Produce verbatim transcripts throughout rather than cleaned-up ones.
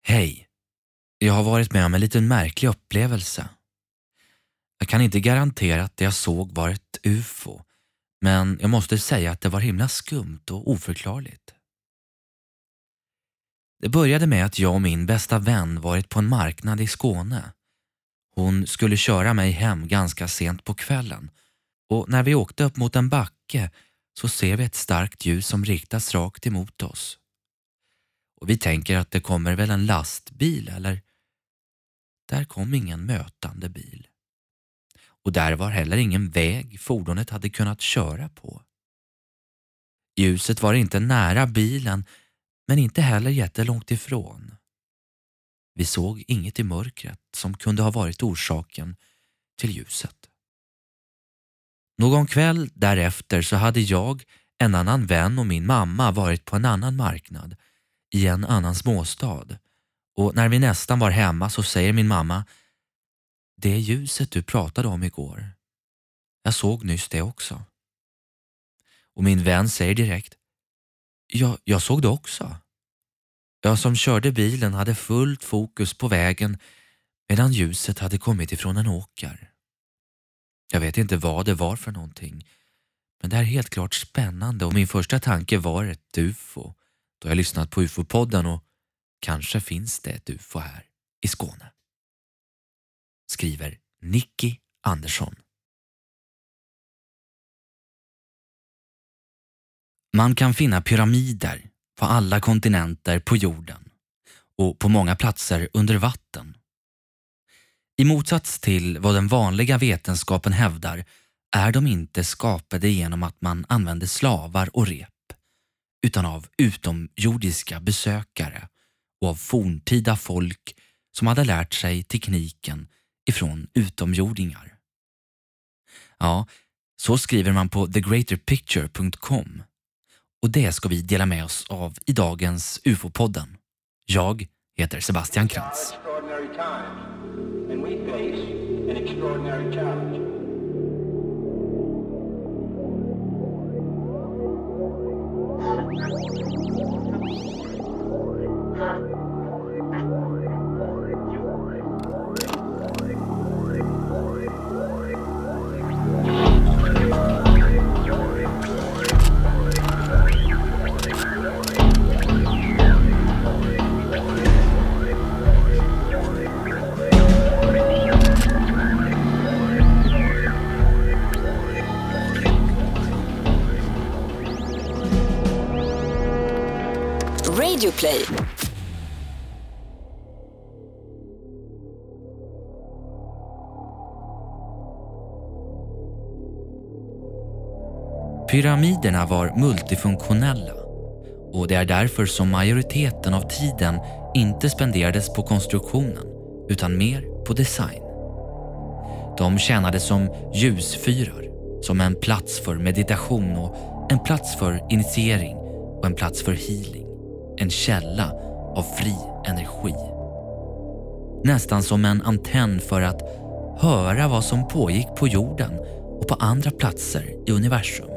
Hej, jag har varit med om en liten märklig upplevelse. Jag kan inte garantera att det jag såg var ett U F O, men jag måste säga att det var himla skumt och oförklarligt. Det började med att jag och min bästa vän varit på en marknad i Skåne. Hon skulle köra mig hem ganska sent på kvällen och när vi åkte upp mot en backe så ser vi ett starkt ljus som riktas rakt emot oss. Och vi tänker att det kommer väl en lastbil eller... Där kom ingen mötande bil. Och där var heller ingen väg fordonet hade kunnat köra på. Ljuset var inte nära bilen, men inte heller jättelångt ifrån. Vi såg inget i mörkret som kunde ha varit orsaken till ljuset. Någon kväll därefter så hade jag, en annan vän och min mamma varit på en annan marknad i en annan småstad. Och när vi nästan var hemma så säger min mamma: "Det ljuset du pratade om igår. Jag såg nyss det också." Och min vän säger direkt: Ja, jag såg det också. Jag som körde bilen hade fullt fokus på vägen medan ljuset hade kommit ifrån en åker. Jag vet inte vad det var för någonting, men det är helt klart spännande och min första tanke var ett U F O då jag lyssnat på U F O-podden och kanske finns det ett U F O här i Skåne. Skriver Nicky Andersson. Man kan finna pyramider på alla kontinenter på jorden och på många platser under vatten. I motsats till vad den vanliga vetenskapen hävdar är de inte skapade genom att man använder slavar och rep, utan av utomjordiska besökare och av forntida folk som hade lärt sig tekniken ifrån utomjordingar. Ja, så skriver man på the greater picture punkt com. Och det ska vi dela med oss av i dagens U F O-podden. Jag heter Sebastian Krantz. Radio Play. Pyramiderna var multifunktionella och det är därför som majoriteten av tiden inte spenderades på konstruktionen utan mer på design. De tjänade som ljusfyrar, som en plats för meditation och en plats för initiering och en plats för healing. En källa av fri energi. Nästan som en antenn för att höra vad som pågick på jorden och på andra platser i universum.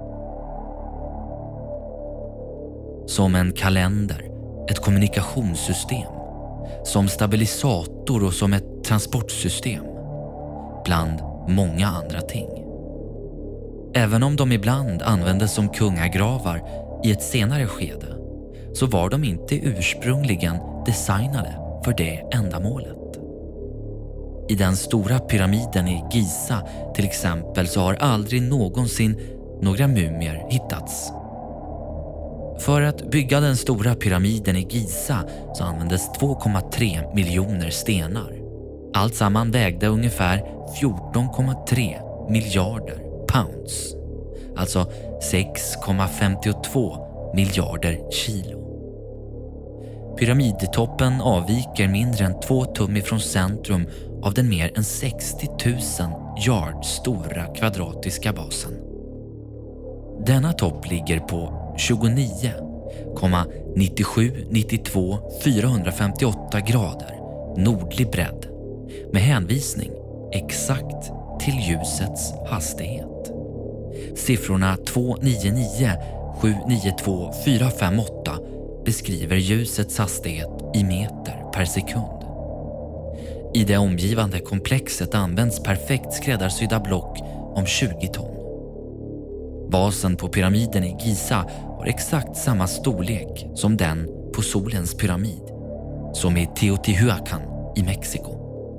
Som en kalender, ett kommunikationssystem, som stabilisator och som ett transportsystem. Bland många andra ting. Även om de ibland användes som kungagravar i ett senare skede så var de inte ursprungligen designade för det ändamålet. I den stora pyramiden i Giza till exempel så har aldrig någonsin några mumier hittats. För att bygga den stora pyramiden i Giza så användes två komma tre miljoner stenar. Allt samman vägde ungefär fjorton komma tre miljarder pounds. Alltså sex komma femtiotvå miljarder kilo. Pyramidtoppen avviker mindre än två tum ifrån centrum av den mer än sextio tusen yard stora kvadratiska basen. Denna topp ligger på tjugonio komma nittiosju nittiotvå fyrahundrafemtioåtta grader nordlig bredd med hänvisning exakt till ljusets hastighet. Siffrorna två nio nio sju nio två fyra fem åtta beskriver ljusets hastighet i meter per sekund. I det omgivande komplexet används perfekt skräddarsydda block om tjugo ton. Basen på pyramiden i Giza har exakt samma storlek som den på solens pyramid, som i Teotihuacan i Mexiko.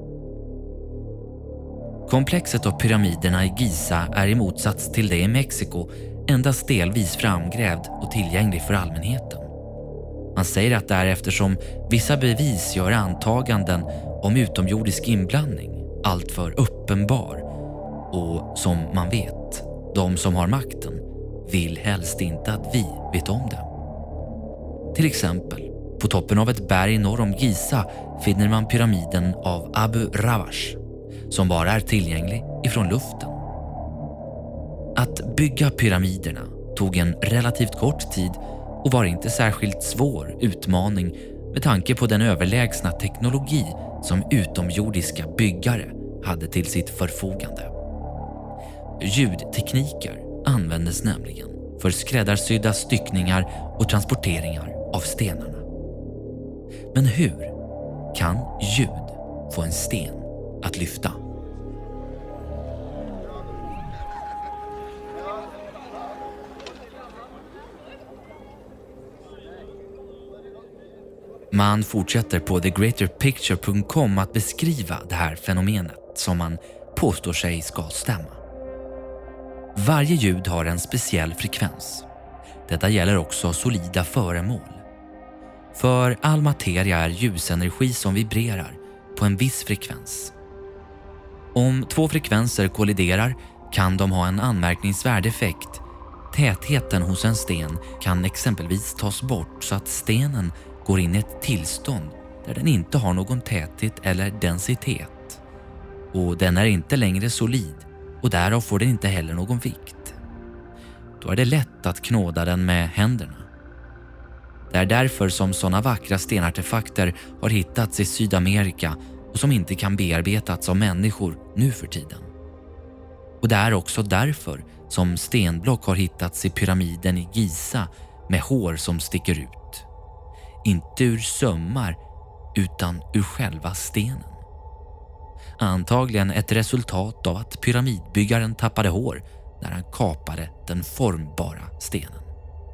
Komplexet av pyramiderna i Giza är i motsats till det i Mexiko endast delvis framgrävd och tillgänglig för allmänheten. Man säger att det är eftersom vissa bevis gör antaganden om utomjordisk inblandning alltför uppenbar, och som man vet, de som har makten vill helst inte att vi vet om det. Till exempel, på toppen av ett berg norr om Giza finner man pyramiden av Abu Rawash, som bara är tillgänglig ifrån luften. Att bygga pyramiderna tog en relativt kort tid och var inte särskilt svår utmaning med tanke på den överlägsna teknologi som utomjordiska byggare hade till sitt förfogande. Ljudtekniker användes nämligen för skräddarsydda styckningar och transporteringar av stenarna. Men hur kan ljud få en sten att lyfta? Man fortsätter på the greater picture punkt com att beskriva det här fenomenet som man påstår sig ska stämma. Varje ljud har en speciell frekvens. Detta gäller också solida föremål. För all materia är ljusenergi som vibrerar på en viss frekvens. Om två frekvenser kolliderar kan de ha en anmärkningsvärd effekt. Tätheten hos en sten kan exempelvis tas bort så att stenen går in i ett tillstånd där den inte har någon täthet eller densitet. Och den är inte längre solid och därav får den inte heller någon vikt. Då är det lätt att knåda den med händerna. Det är därför som sådana vackra stenartefakter har hittats i Sydamerika och som inte kan bearbetats av människor nu för tiden. Och det är också därför som stenblock har hittats i pyramiden i Giza med hår som sticker ut. Inte ur sömmar utan ur själva stenen. Antagligen ett resultat av att pyramidbyggaren tappade hår när han kapade den formbara stenen.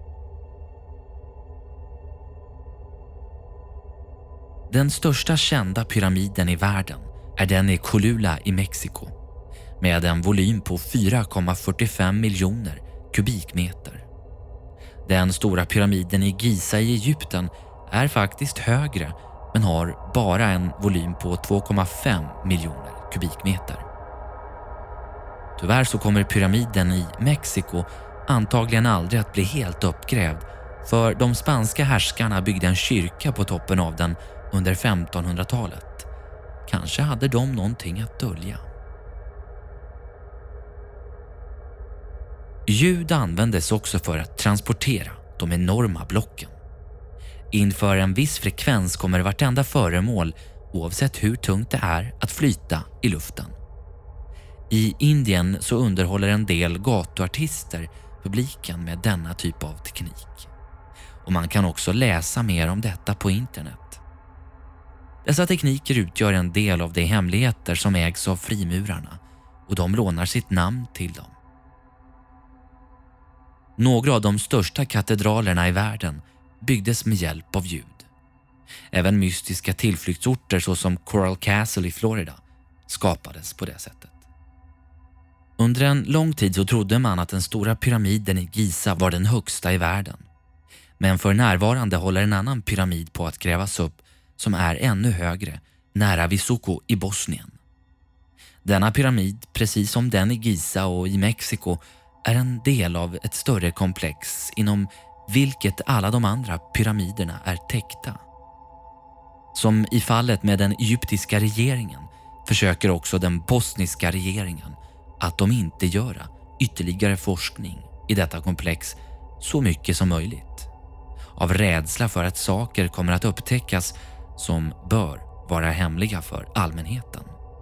Den största kända pyramiden i världen är den i Cholula i Mexiko med en volym på fyra komma fyrtiofem miljoner kubikmeter. Den stora pyramiden i Giza i Egypten är faktiskt högre men har bara en volym på två komma fem miljoner kubikmeter. Tyvärr så kommer pyramiden i Mexiko antagligen aldrig att bli helt uppgrävd, för de spanska härskarna byggde en kyrka på toppen av den under femtonhundratalet. Kanske hade de någonting att dölja. Ljud användes också för att transportera de enorma blocken. Inför en viss frekvens kommer vartenda föremål, oavsett hur tungt det är, att flyta i luften. I Indien så underhåller en del gatuartister publiken med denna typ av teknik. Och man kan också läsa mer om detta på internet. Dessa tekniker utgör en del av de hemligheter som ägs av frimurarna, och de lånar sitt namn till dem. Några av de största katedralerna i världen byggdes med hjälp av ljud. Även mystiska tillflyktsorter såsom Coral Castle i Florida skapades på det sättet. Under en lång tid så trodde man att den stora pyramiden i Giza var den högsta i världen. Men för närvarande håller en annan pyramid på att grävas upp som är ännu högre, nära Visoko i Bosnien. Denna pyramid, precis som den i Giza och i Mexiko, är en del av ett större komplex inom vilket alla de andra pyramiderna är täckta. Som i fallet med den egyptiska regeringen försöker också den bosniska regeringen att de inte göra ytterligare forskning i detta komplex så mycket som möjligt. Av rädsla för att saker kommer att upptäckas som bör vara hemliga för allmänheten.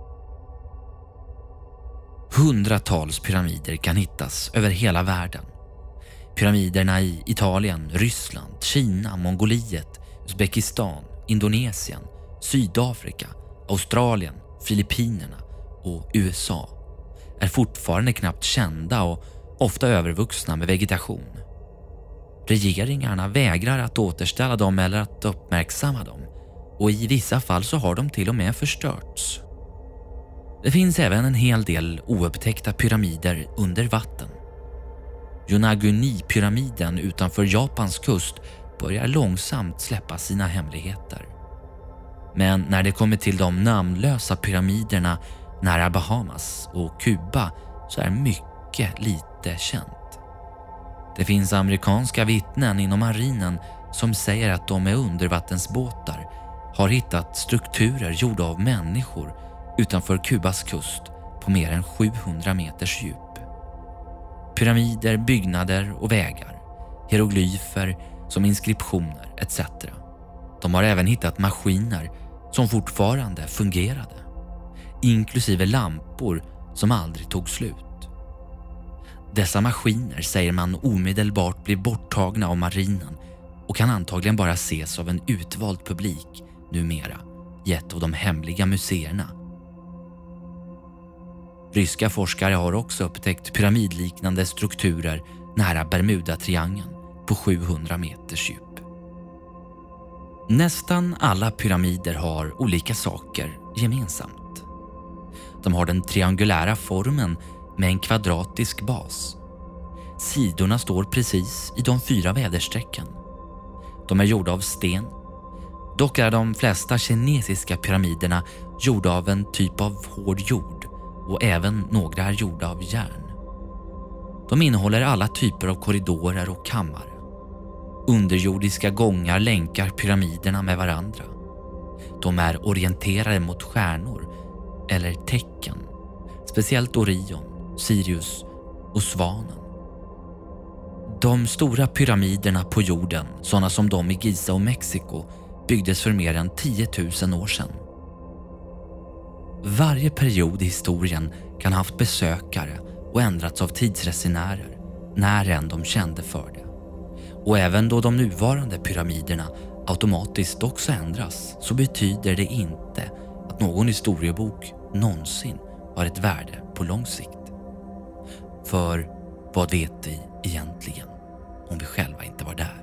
Hundratals pyramider kan hittas över hela världen. Pyramiderna i Italien, Ryssland, Kina, Mongoliet, Uzbekistan, Indonesien, Sydafrika, Australien, Filippinerna och U S A är fortfarande knappt kända och ofta övervuxna med vegetation. Regeringarna vägrar att återställa dem eller att uppmärksamma dem, och i vissa fall så har de till och med förstörts. Det finns även en hel del oupptäckta pyramider under vatten. Yonaguni-pyramiden utanför Japans kust börjar långsamt släppa sina hemligheter. Men när det kommer till de namnlösa pyramiderna nära Bahamas och Kuba så är mycket lite känt. Det finns amerikanska vittnen inom marinen som säger att de med undervattensbåtar har hittat strukturer gjorda av människor utanför Kubas kust på mer än sjuhundra meters djup. Pyramider, byggnader och vägar, hieroglyfer som inskriptioner et cetera. De har även hittat maskiner som fortfarande fungerade, inklusive lampor som aldrig tog slut. Dessa maskiner säger man omedelbart blir borttagna av marinen och kan antagligen bara ses av en utvald publik numera i ett av de hemliga museerna. Ryska forskare har också upptäckt pyramidliknande strukturer nära Bermudatriangeln på sjuhundra meters djup. Nästan alla pyramider har olika saker gemensamt. De har den triangulära formen med en kvadratisk bas. Sidorna står precis i de fyra väderstrecken. De är gjorda av sten. Dock är de flesta kinesiska pyramiderna gjorda av en typ av hård jord, och även några är gjorda av järn. De innehåller alla typer av korridorer och kammare. Underjordiska gångar länkar pyramiderna med varandra. De är orienterade mot stjärnor eller tecken, speciellt Orion, Sirius och Svanen. De stora pyramiderna på jorden, sådana som de i Giza och Mexiko, byggdes för mer än tio tusen år sedan. Varje period i historien kan ha haft besökare och ändrats av tidsresenärer när än de kände för det. Och även då de nuvarande pyramiderna automatiskt också ändras, så betyder det inte att någon historiebok någonsin har ett värde på lång sikt. För vad vet vi egentligen om vi själva inte var där?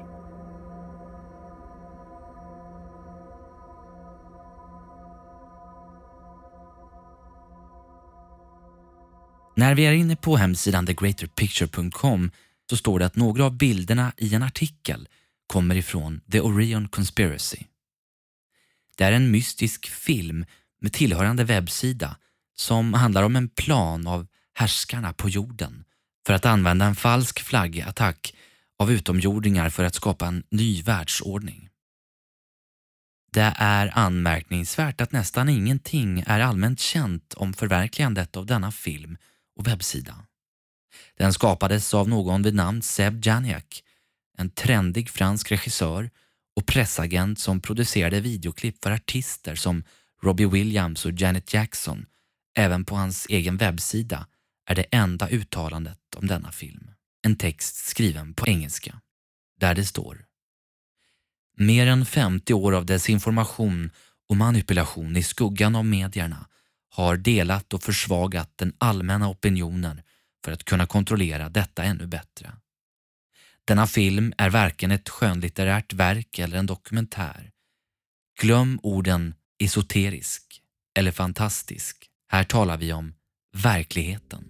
När vi är inne på hemsidan the greater picture punkt com så står det att några av bilderna i en artikel kommer ifrån The Orion Conspiracy. Det är en mystisk film med tillhörande webbsida som handlar om en plan av härskarna på jorden för att använda en falsk flaggattack av utomjordingar för att skapa en ny världsordning. Det är anmärkningsvärt att nästan ingenting är allmänt känt om förverkligandet av denna film och webbsida. Den skapades av någon vid namn Seb Janiak, en trendig fransk regissör och pressagent som producerade videoklipp för artister som Robbie Williams och Janet Jackson. Även på hans egen webbsida är det enda uttalandet om denna film en text skriven på engelska, där det står: mer än femtio år av desinformation och manipulation i skuggan av medierna har delat och försvagat den allmänna opinionen för att kunna kontrollera detta ännu bättre. Denna film är varken ett skönlitterärt verk eller en dokumentär. Glöm orden esoterisk eller fantastisk. Här talar vi om verkligheten.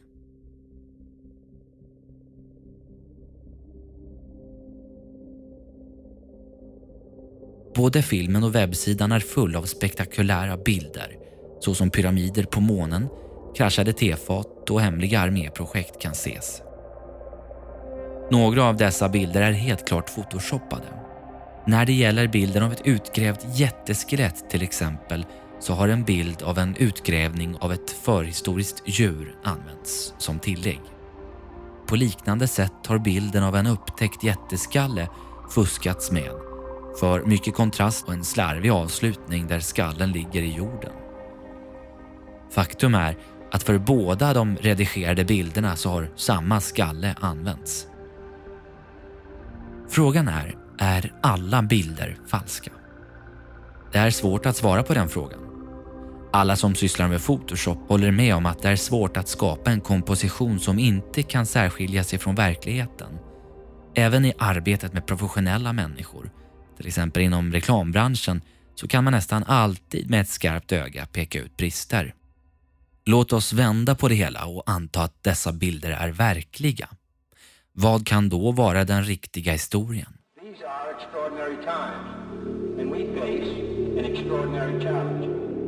Både filmen och webbsidan är full av spektakulära bilder, såsom pyramider på månen, kraschade tefat och hemliga arméprojekt kan ses. Några av dessa bilder är helt klart photoshoppade. När det gäller bilden av ett utgrävt jätteskelett till exempel, så har en bild av en utgrävning av ett förhistoriskt djur använts som tillägg. På liknande sätt har bilden av en upptäckt jätteskalle fuskats med, för mycket kontrast och en slarvig avslutning där skallen ligger i jorden. Faktum är att för båda de redigerade bilderna så har samma skalle använts. Frågan är, är alla bilder falska? Det är svårt att svara på den frågan. Alla som sysslar med Photoshop håller med om att det är svårt att skapa en komposition som inte kan särskilja sig från verkligheten. Även i arbetet med professionella människor, till exempel inom reklambranschen, så kan man nästan alltid med ett skarpt öga peka ut brister. Låt oss vända på det hela och anta att dessa bilder är verkliga. Vad kan då vara den riktiga historien? These are extraordinary times, and we face an extraordinary challenge.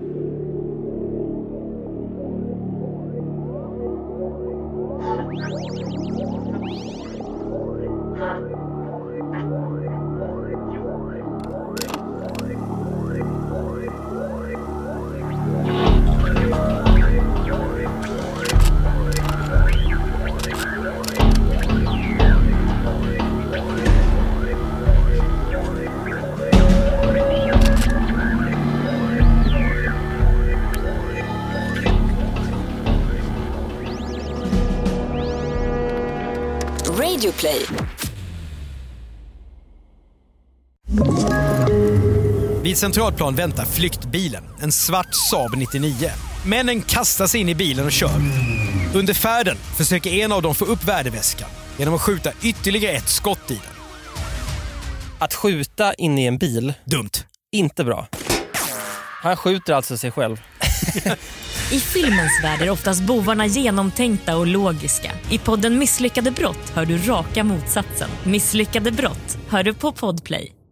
Radioplay. Vid Centralplan väntar flyktbilen, en svart Saab nittionio. Männen kastar sig in i bilen och kör. Under färden försöker en av dem få upp värdeväskan genom att skjuta ytterligare ett skott i den. Att skjuta in i en bil, Dumt. inte bra. Han skjuter alltså sig själv. I filmens värld är oftast bovarna genomtänkta och logiska. I podden Misslyckade brott hör du raka motsatsen. Misslyckade brott hör du på Podplay.